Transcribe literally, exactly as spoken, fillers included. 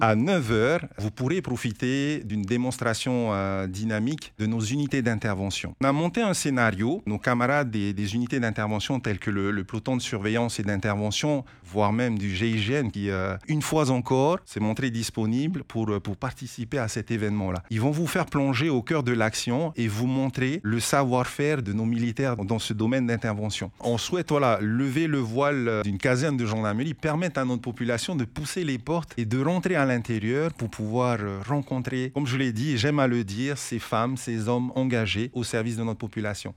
À neuf heures, vous pourrez profiter d'une démonstration euh, dynamique de nos unités d'intervention. On a monté un scénario. Nos camarades des, des unités d'intervention telles que le, le peloton de surveillance et d'intervention, voire même du G I G N, qui, euh, une fois encore, s'est montré disponible pour, pour participer à cet événement-là. Ils vont vous faire plonger au cœur de l'action et vous montrer le savoir-faire de nos militaires dans ce domaine d'intervention. On souhaite voilà, lever le voile d'une caserne de gendarmerie, permettre à notre population de pousser les portes et de rentrer à l'intérieur pour pouvoir rencontrer, comme je l'ai dit et j'aime à le dire, ces femmes, ces hommes engagés au service de notre population.